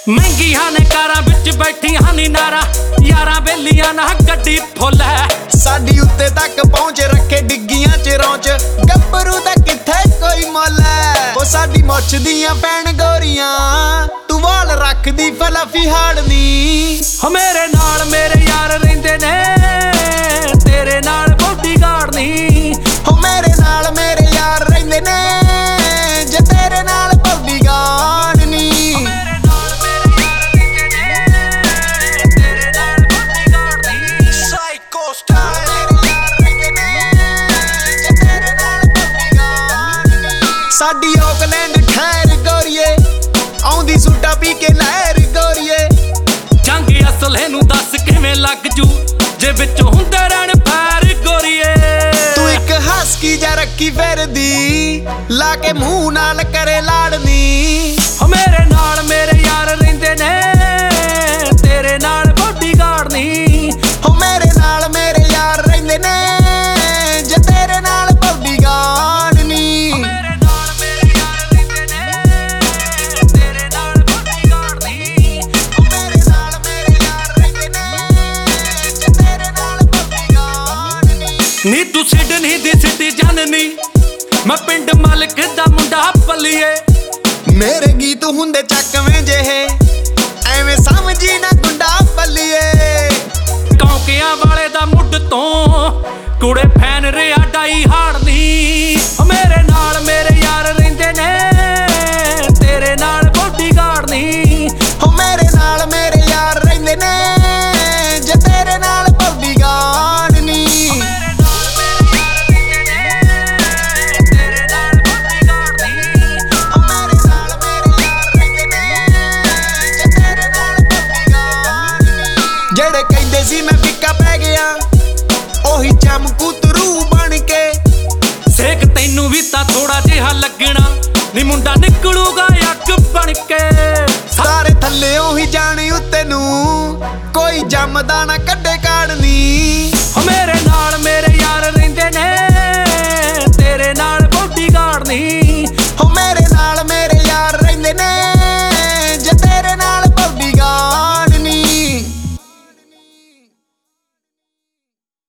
ਮਹਿੰਗੀਆਂ ਨੇ ਕਾਰਾਂ ਵਿੱਚ ਬੈਠੀਆਂ ਨੀ ਨਾਰਾ ਯਾਰਾਂ ਬੇਲੀਆਂ ਨਾ ਗੱਡੀ ਫੁੱਲ ਹੈ ਸਾਡੀ ਉੱਤੇ ਤੱਕ ਪਹੁੰਚ ਰੱਖੇ ਡਿੱਗੀਆਂ ਚ ਰੌਂਚ ਗੱਭਰੂ ਦਾ ਕਿੱਥੇ ਕੋਈ ਮੁੱਲ ਹੈ ਉਹ ਸਾਡੀ ਮੁੱਛ ਦੀਆਂ ਪੈਣ ਗੋਰੀਆਂ ਤੂੰ ਵਾਲ ਰੱਖਦੀ ਫਲਫੀ ਹਾੜਨੀ ਹੋ ਮੇਰੇ ਨਾਲ ਮੇਰੇ ਯਾਰ ਰਹਿੰਦੇ ਨੇ ਤੇਰੇ ਨਾਲ ਬੋਡੀਗਾਰਡ ਨੀ ਹੋ ਮੇਰੇ ਨਾਲ ਮੇਰੇ ਯਾਰ ਰਹਿੰਦੇ ਨੇ ਜੇ ਤੇਰੇ ਨਾਲ ਬੋਡੀਗਾਰਡ ਨੀ ਸਾਡੀ ਔਕਲੈਂਡ ਠਹਿਰ ਗੋਰੀਏ ਆਉਂਦੀ ਸੂਟਾ ਪੀ ਕੇ ਲਹਿਰ ਗੋਰੀਏ ਜੰਗ ਅਸਲੇ ਨੂੰ ਦੱਸ ਕਿਵੇਂ ਲੱਗ ਜੂ ਜੇ ਵਿੱਚੋਂ ਹੁੰਦੇ ਰਹਿਣ ਫੈਰ ਗੋਰੀਏ ਤੂੰ ਇੱਕ ਹਸਕੀ ਜਾ ਰੱਖੀ ਫਿਰਦੀ ਲਾ ਕੇ ਮੂੰਹ ਨਾਲ ਕਰੇ ਲਾੜਨੀ ਹੋ ਮੇਰੇ ਨਾਲ ਮੇਰੇ ਯਾਰ ਰਹਿੰਦੇ ਨੇ ਤੇਰੇ ਨਾਲ ਬੋਡੀਗਾਰਡ ਨੀ ਹੋ ਮੇਰੇ ਨਾਲ ਮੇਰੇ ਯਾਰ ਰਹਿੰਦੇ ਨੇ ਜੇ ਤੇਰੇ ਨਾਲ ਬੋਡੀਗਾਰਡ ਨੀ ਨੀ ਤੂੰ ਸਿਡਨੀ ਦੀ ਸਿੱਧੀ ਜਾਨਨੀ ਮੈਂ ਪਿੰਡ ਮਾਲਕ ਦਾ ਮੁੰਡਾ ਪੱਲੀਏ ਮੇਰੇ ਗੀਤ ਹੁੰਦੇ ਚੱਕਵੇਂ ਜਿਹੇ ਐਵੇਂ ਸਮਝੀ ਨਾ ਗੁੰਡਾ ਪੱਲੀਏ ਕੌਂਕਿਆਂ ਵਾਲੇ ਦਾ ਮੁੱਢ ਤੋਂ ਕੁੜੇ ਫੈਨ ਰਿਆ ਡਾਈ ਹਾੜਨੀ ਮੇਰੇ ਨਾਲ ਮੇਰੇ ਯਾਰ ਰਹਿੰਦੇ ਨੇ ਤੇਰੇ ਨਾਲ ਬੋਡੀਗਾਰਡ ਨੀ ਹੋ ਮੇਰੇ ਨਾਲ ਮੇਰੇ ਯਾਰ ਰਹਿੰਦੇ ਨੇ ਜੇ ਤੇਰੇ ਨਾਲ ਬੋਡੀਗਾਰਡ ਨੀ ਜਿਹੜੇ ਕਹਿੰਦੇ ਸੀ ਮੈਂ ਫਿੱਕਾ ਪੈ ਗਿਆ ਉਹੀ ਚਮਕੂ ਤਰੂ ਬਣ ਕੇ ਸੇਕ ਤੈਨੂੰ ਵੀ ਤਾਂ ਥੋੜਾ ਜਿਹਾ ਲੱਗਣਾ ਨੀ ਮੁੰਡਾ ਨਿਕਲੂਗਾ ਅੱਗ ਬਣ ਕੇ ਸਾਰੇ ਥੱਲਿਓਂ ਹੀ ਜਾਣੀ ਉੱਤੇ ਨੂੰ ਕੋਈ ਜੰਮਦਾ ਨਾ ਕੱਢੇ ਕਾੜਨੀ ਮੇਰੇ ਨਾਲ ਮੇਰੇ ਯਾਰ ਰਹਿੰਦੇ ਨੇ